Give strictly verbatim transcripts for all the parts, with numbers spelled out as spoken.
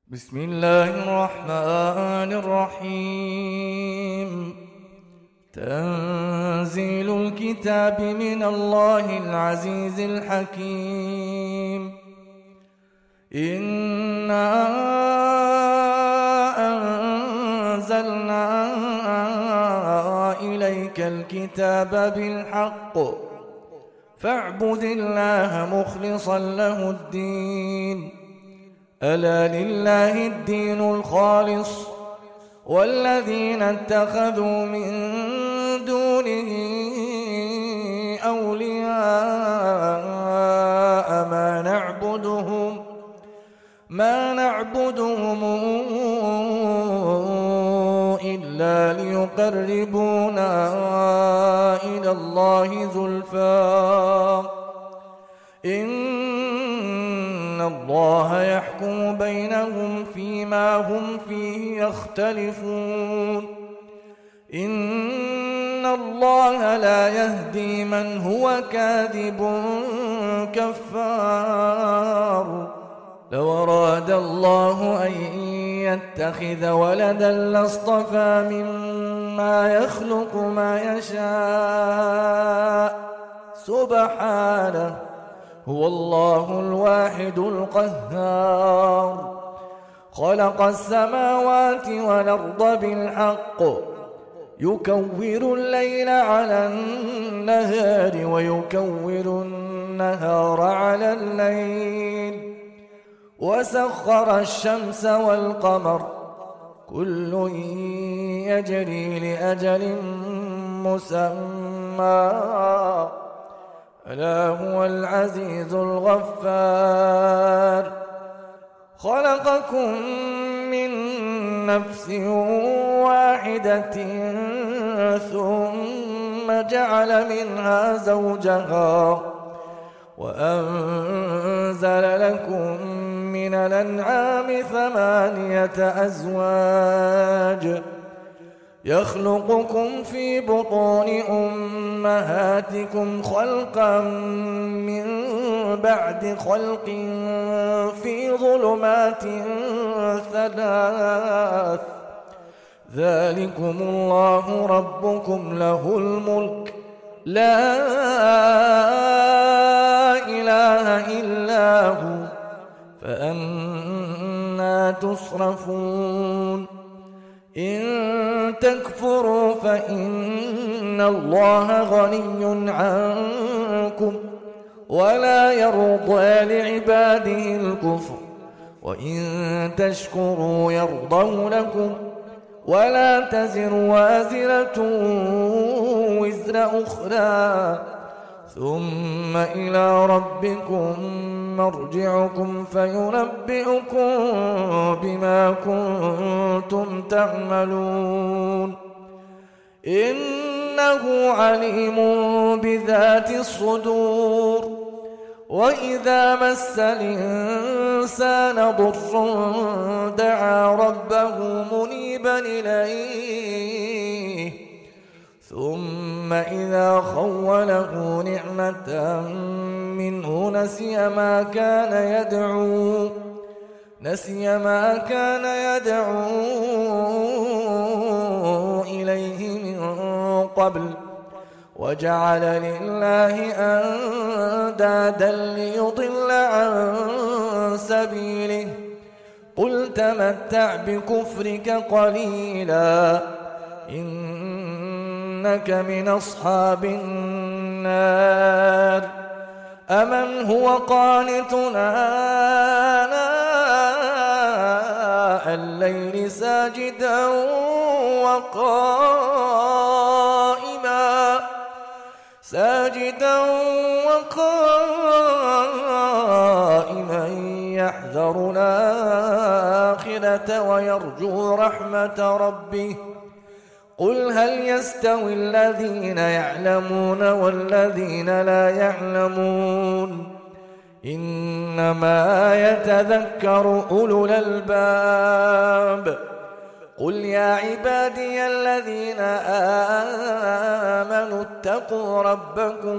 بسم الله الرحمن الرحيم. تنزيل الكتاب من الله العزيز الحكيم. إنا أنزلنا إليك الكتاب بالحق فاعبد الله مخلصا له الدين. ألا لله الدين الخالص والذين اتخذوا من دونه أولياء ما نعبدهم ما نعبدهم إلا ليقربونا إلى الله زلفى إن الله يحكم بينهم فيما هم فيه يختلفون. إن الله لا يهدي من هو كاذب كفار. لو أراد الله أن يتخذ ولدا لاصطفى مما يخلق ما يشاء سبحانه هو الله الواحد القهار. خلق السماوات والأرض بالحق يكور الليل على النهار ويكور النهار على الليل وسخر الشمس والقمر كل يجري لأجل مسمى ألا هو العزيز الغفار. خلقكم من نفس واحدة ثم جعل منها زوجها وأنزل لكم من الأنعام ثمانية أزواج يخلقكم في بطون أمهاتكم خلقا من بعد خلق في ظلمات ثلاث ذلكم الله ربكم له الملك لا إله إلا هو فأنى تصرفون. إن تكفروا فإن الله غني عنكم ولا يرضى لعباده الكفر وإن تشكروا يرضه لكم ولا تزر وازرة وزر أخرى ثم إلى ربكم مرجعكم فينبئكم بما كنتم تعملون. إنه عليم بذات الصدور. وإذا مس الإنسان ضر دعا ربه منيبا إليه ثم إذا خوله نعمة منه نسي ما كان يدعو نسي ما كان يدعو إليه من قبل وجعل لله أندادا ليضل عن سبيله. قل تمتع بكفرك قليلا إنك من أصحاب النار. أمن هو قانت آناء الليل ساجدا وقائما ساجدا وقائما يحذر الآخرة ويرجو رحمة ربه. قل هل يستوي الذين يعلمون والذين لا يعلمون إنما يتذكر أولو الألباب. قل يا عبادي الذين آمنوا اتقوا ربكم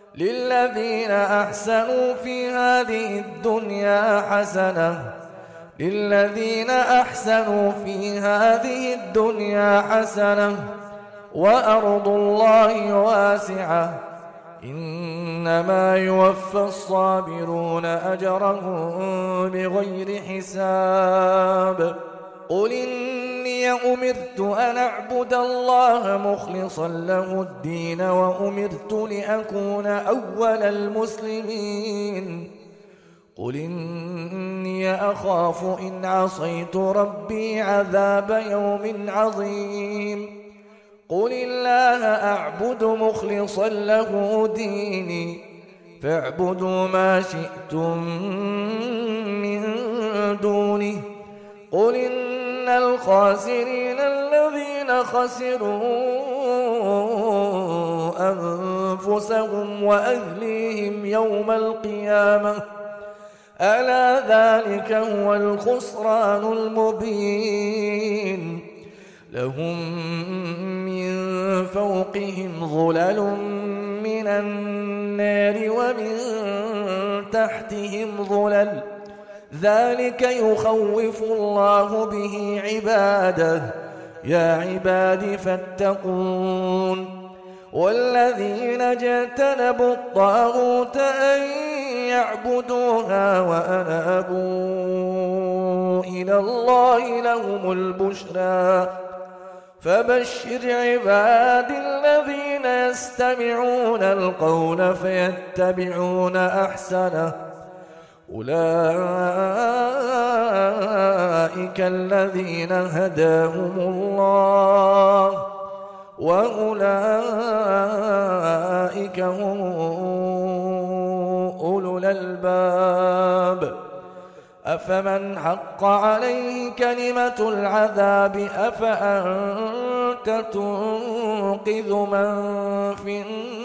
للذين أحسنوا في هذه الدنيا حسنة للذين أحسنوا في هذه الدنيا حسنة وأرض الله واسعة إنما يوفى الصابرون أجرهم بغير حساب. قل إني أمرت أن أعبد الله مخلصا له الدين وأمرت لأكون أول المسلمين. قل إني أخاف إن عصيت ربي عذاب يوم عظيم. قل الله أعبد مخلصا له ديني فاعبدوا ما شئتم من دونه. قل إن الخاسرين الذين خسروا أنفسهم وأهليهم يوم القيامة ألا ذلك هو الخسران المبين. لهم من فوقهم ظلل من النار ومن تحتهم ظلل ذلك يخوف الله به عباده يا عباد فاتقون. والذين اجتنبوا الطاغوت أن يعبدوها وأنابوا إلى الله لهم البشرى. فبشر عبادي الذين يستمعون القول فيتبعون أحسنه أولئك الذين هداهم الله وأولئك هم أولو الألباب. أفمن حق عليه كلمة العذاب أفأنت تنقذ من في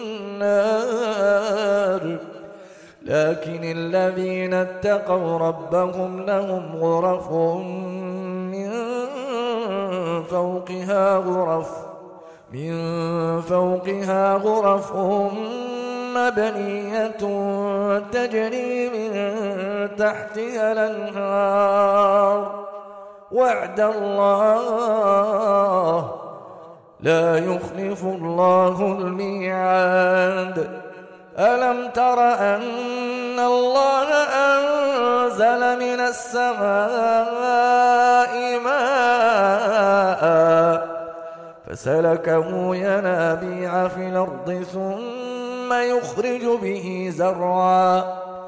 النار. لكن الذين اتقوا ربهم لهم غرف من فوقها غرف من فوقها غرف مبنية تجري من تحتها الأنهار وعد الله لا يخلف الله الميعاد. ألم تر أن الله أنزل من السماء ماء فسلكه ينابيع في الأرض ثم يخرج به زرعا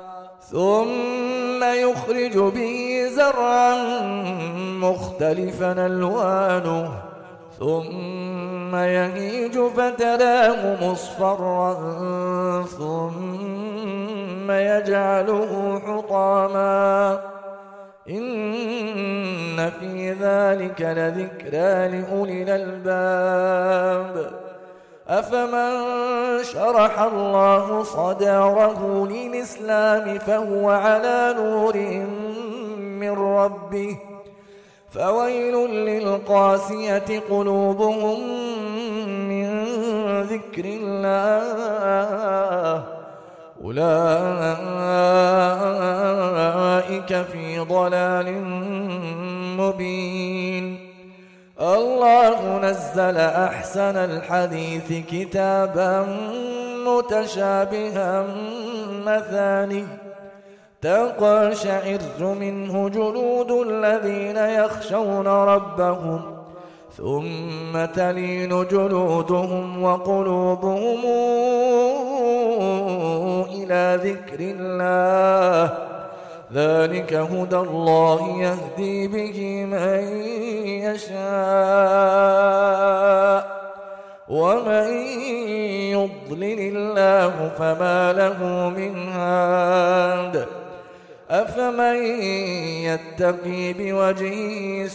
ثم يخرج به زرعا مختلفا ألوانه ثم يهيج فتراه مصفرا ثم يجعله حطاما إن في ذلك لذكرى لأولي الألباب. أفمن شرح الله صدره للإسلام فهو على نور من ربه فويل للقاسية قلوبهم من ذكر الله أولئك في ضلال مبين. الله نزل أحسن الحديث كتابا متشابها مثاني تقشعر منه جلود الذين يخشون ربهم ثم تلين جلودهم وقلوبهم إلى ذكر الله ذلك هدى الله يهدي به من يشاء ومن يضلل الله فما له من هاد. أفمن يتقي بوجهه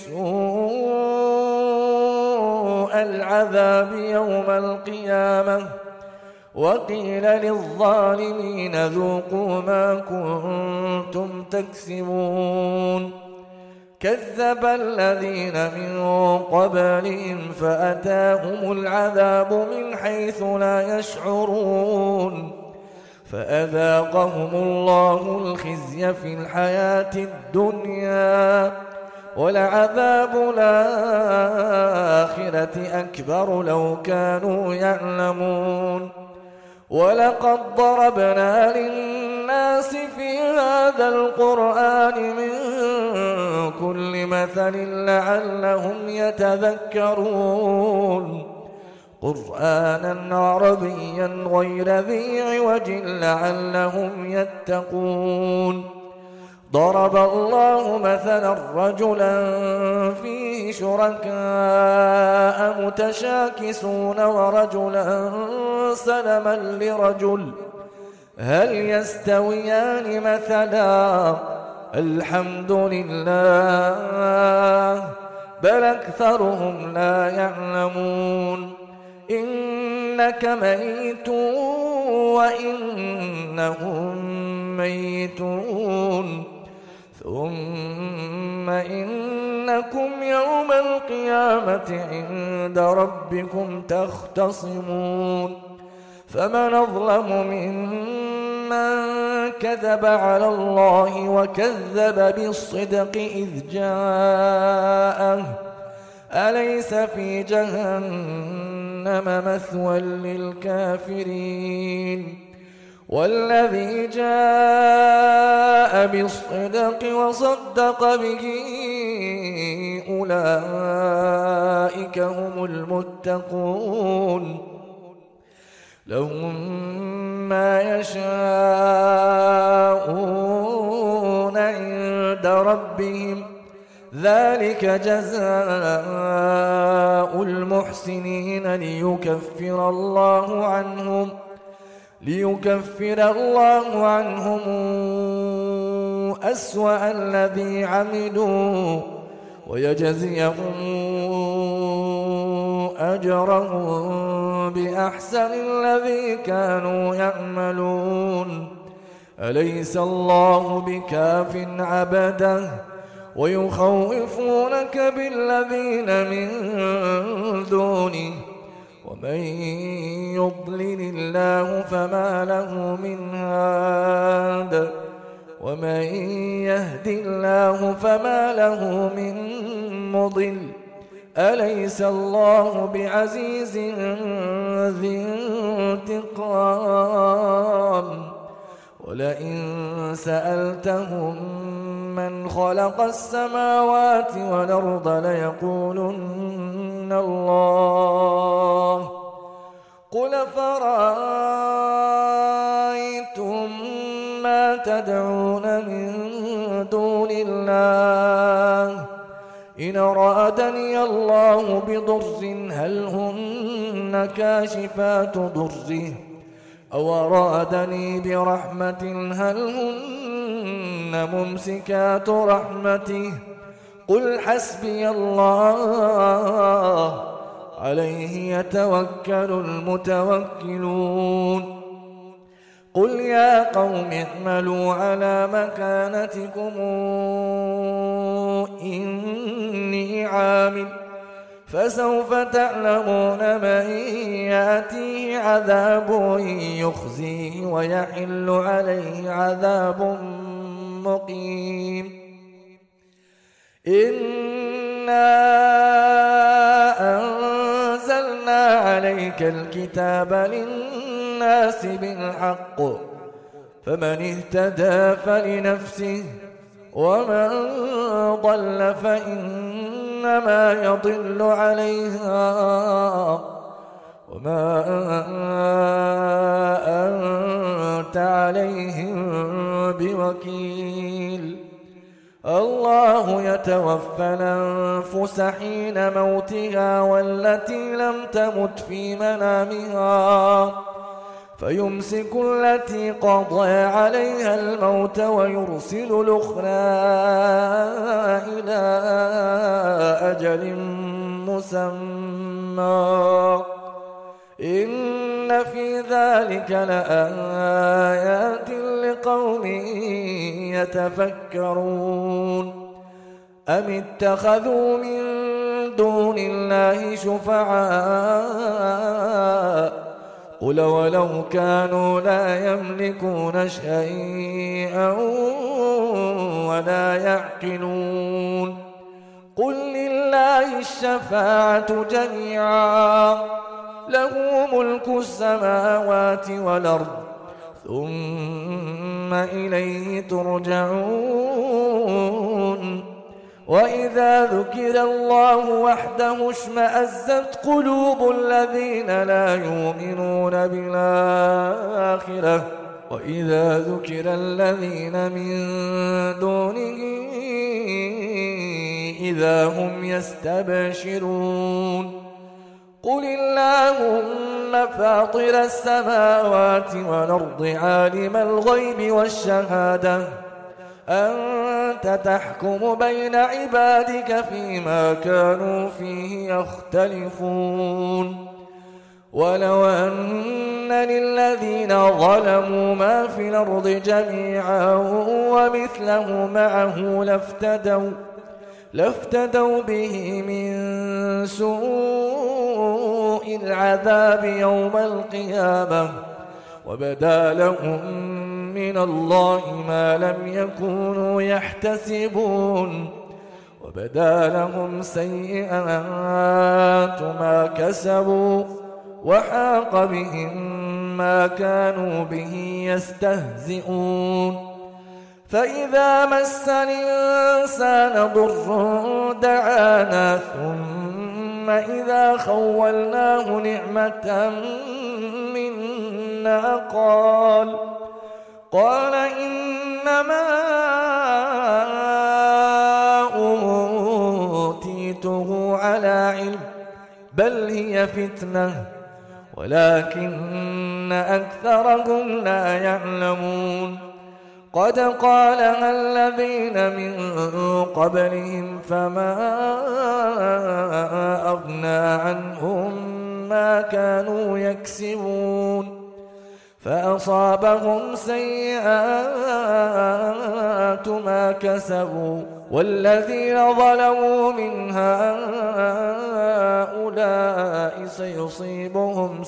سوء العذاب يوم القيامة وقيل للظالمين ذوقوا ما كنتم تكسبون. كذب الذين من قبلهم فأتاهم العذاب من حيث لا يشعرون فأذاقهم الله الخزي في الحياة الدنيا ولعذاب الآخرة أكبر لو كانوا يعلمون ولقد ضربنا للناس في هذا القرآن من كل مثل لعلهم يتذكرون قرآنا عربيا غير ذي عوج لعلهم يتقون ضرب الله مثلا رجلا فيه شركاء متشاكسون ورجلا سلما لرجل هل يستويان مثلا الحمد لله بل أكثرهم لا يعلمون إنك ميت وإنهم ميتون ثم إنكم يوم القيامة عند ربكم تختصمون فمن أظلم ممن كذب على الله وكذب بالصدق إذ جاءه أليس في جهنم مثوى للكافرين والذي جاء بالصدق وصدق به أولئك هم المتقون لهم ما يشاءون عند ربهم ذلك جزاء المحسنين ليكفر الله عنهم ليكفر الله عنهم أسوأ الذي عملوا ويجزيهم أجرهم بأحسن الذي كانوا يعملون أليس الله بكاف عبده ويخوفونك بالذين من دونه ومن يضلل الله فما له من هاد ومن يهد الله فما له من مضل أليس الله بعزيز ذي انتقام ولئن سألتهم من خلق السماوات والأرض ليقولن الله قل فرأيتم ما تدعون من دون الله إن أرادني الله بضر هل هن كاشفات ضره أو أرادني برحمة هل هن ممسكات رحمته قل حسبي الله عليه يتوكل المتوكلون قل يا قوم اعملوا على مكانتكم إني عامل فسوف تعلمون من يأتيه عذاب يخزيه ويحل عليه عذاب مقيم إنا أنزلنا عليك الكتاب للناس بالحق فمن اهتدى فلنفسه ومن ضل فإنما يضل عليها وما أنت عليهم بوكيل الله يتوفى الأنفس حين موتها والتي لم تمت في منامها فيمسك التي قضى عليها الموت ويرسل الأخرى إلى أجل مسمى إن في ذلك لآيات لقوم يتفكرون أم اتخذوا من دون الله شفعاء قل ولو كانوا لا يملكون شيئا ولا يعقلون قل لله الشفاعة جميعا له ملك السماوات والأرض ثم إليه ترجعون وإذا ذكر الله وحده اشمأزت قلوب الذين لا يؤمنون بالآخرة وإذا ذكر الذين من دونه إذا هم يستبشرون قل اللهم فاطر السماوات والأرض عالم الغيب والشهادة أنت تحكم بين عبادك فيما كانوا فيه يختلفون ولو أن للذين ظلموا ما في الأرض جميعا ومثله معه لافتدوا لافتدوا به من سوء العذاب يوم القيامة وبدا لهم من الله ما لم يكونوا يحتسبون وبدا لهم سيئات ما كسبوا وحاق بهم ما كانوا به يستهزئون فإذا مس الإنسان ضر دعانا ثم إذا خولناه نعمة منا قال قال إنما أوتيته على علم بل هي فتنة ولكن أكثرهم لا يعلمون قد قالها الذين من قبلهم فما أغنى عنهم ما كانوا يكسبون فأصابهم سيئات ما كسبوا والذين ظلموا من هؤلاء سيصيبهم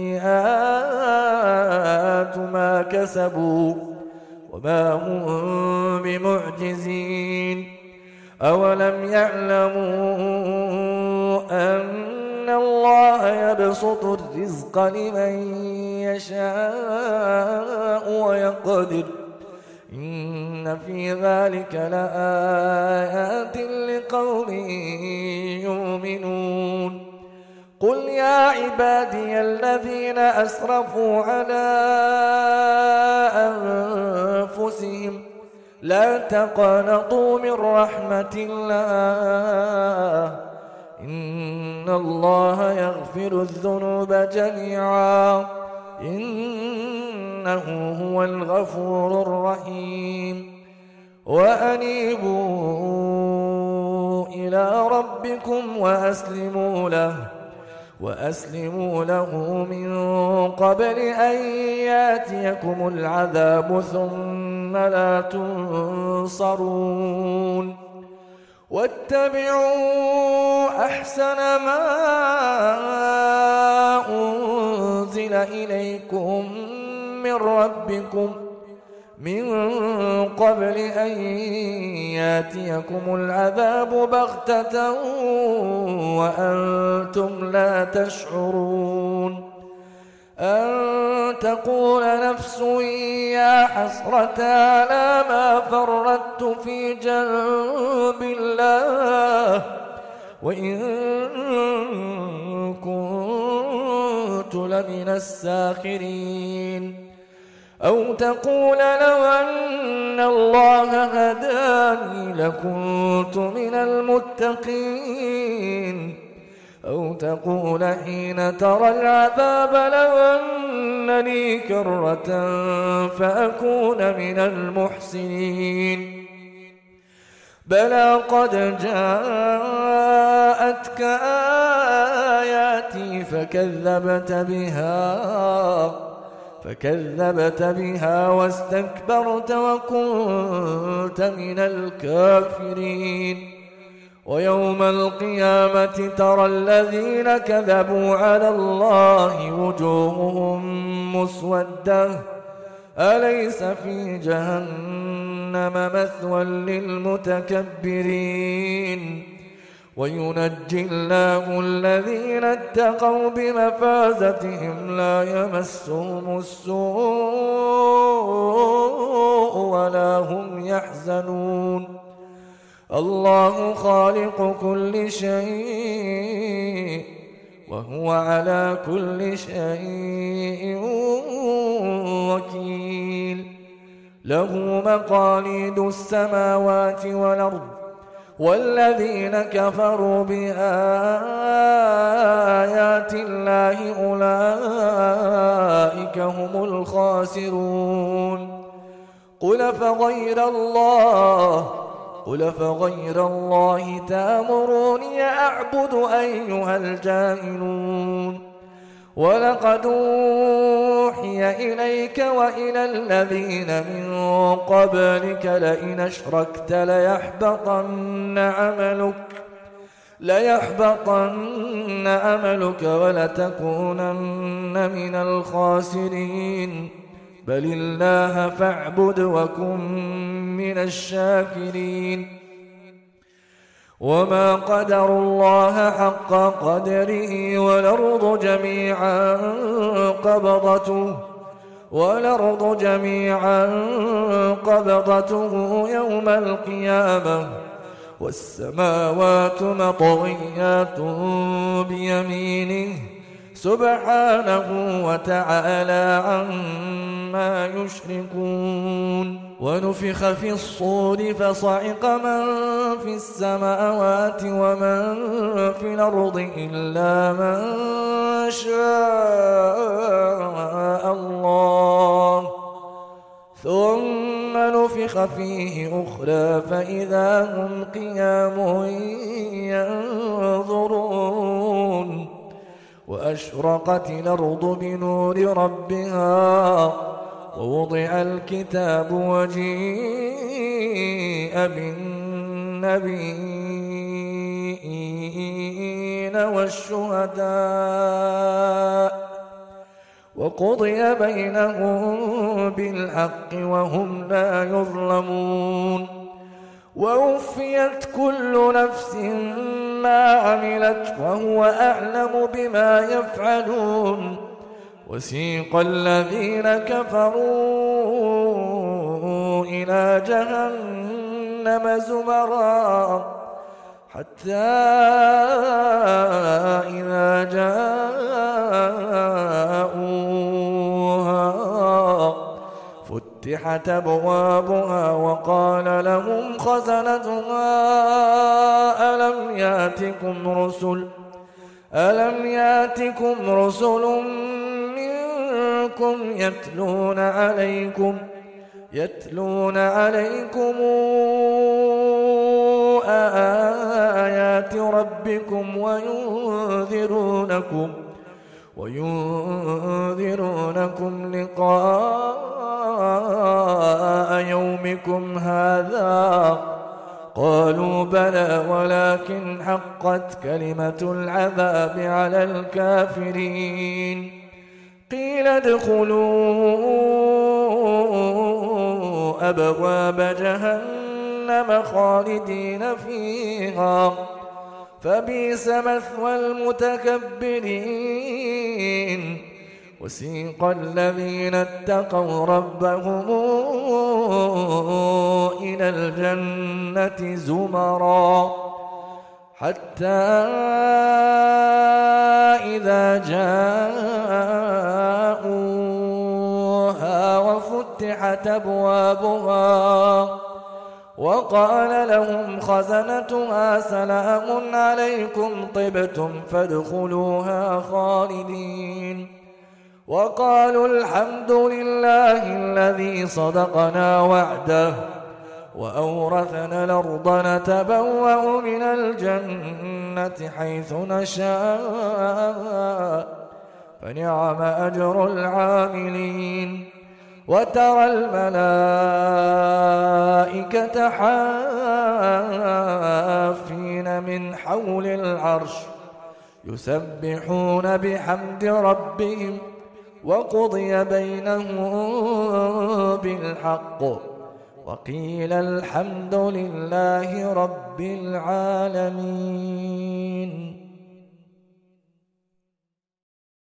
سيئات ما كسبوا وما هم بمعجزين أولم يعلموا أن الله يبسط الرزق لمن يشاء ويقدر إن في ذلك لآيات لقوم يؤمنون قل يا عبادي الذين أسرفوا على أنفسهم لا تقنطوا من رحمة الله إن الله يغفر الذنوب جميعا إنه هو الغفور الرحيم وأنيبوا إلى ربكم وأسلموا له وأسلموا له من قبل أن يأتيكم العذاب ثم لا تنصرون واتبعوا أحسن ما أنزل إليكم من ربكم من قبل أن يأتيكم العذاب بغتة وأنتم لا تشعرون أن تقول نفس يا حسرة على ما فرطت في جنب الله وإن كنت لمن الساخرين أو تقول لو أن الله هداني لكنت من المتقين أو تقول حين ترى العذاب لو أن لي كرة فأكون من المحسنين بلى قد جاءتك آياتي فكذبت بها فكذبت بها واستكبرت وكنت من الكافرين ويوم القيامة ترى الذين كذبوا على الله وجوههم مسودة أليس في جهنم مثوى للمتكبرين وينجي الله الذين اتقوا بمفازتهم لا يمسهم السوء ولا هم يحزنون الله خالق كل شيء وهو على كل شيء وكيل له مقاليد السماوات والأرض والذين كفروا بآيات الله أولئك هم الخاسرون قل فغير الله قل فغير الله تأمروني أعبد أيها الجاهلون ولقد أوحي إليك وإلى الذين من قبلك لئن أشركت ليحبطن عملك ليحبطن عملك ولتكونن من الخاسرين بل الله فاعبد وكن من الشاكرين وما قدروا الله حق قدره والأرض جميعا قبضته والأرض جميعا قبضته يوم القيامة والسماوات مطويات بيمينه سبحانه وتعالى عما يشركون ونفخ في الصور فصعق من في السماوات ومن في الأرض إلا من شاء الله ثم نفخ فيه أخرى فإذا هم قيام ينظرون وأشرقت الأرض بنور ربها ووضع الكتاب وجيء بالنبيين والشهداء وقضي بينهم بالحق وهم لا يظلمون ووفيت كل نفس ما عملت وهو أعلم بما يفعلون وسيق الذين كفروا إلى جهنم زمرا حتى إذا جاءوها فتحت أبوابها وقال لهم خزنتها ألم يأتكم رسل ألم يأتكم رسل منكم يتلون عليكم يتلون عليكم آيات ربكم وينذرونكم وينذرونكم لقاء يومكم هذا قالوا بلى ولكن حقت كلمة العذاب على الكافرين قيل ادخلوا أبواب جهنم خالدين فيها فبئس مثوى المتكبرين وسيق الذين اتقوا ربهم إلى الجنة زمرا حتى إذا جاءوها وفتحت أبوابها وقال لهم خزنتها سلام عليكم طبتم فادخلوها خالدين وقالوا الحمد لله الذي صدقنا وعده وأورثنا الأرض نتبوأ من الجنة حيث نشاء فنعم أجر العاملين وترى الملائكة حافين أولي العرش يسبحون بحمد ربهم وقضي بينهم بالحق وقيل الحمد لله رب العالمين.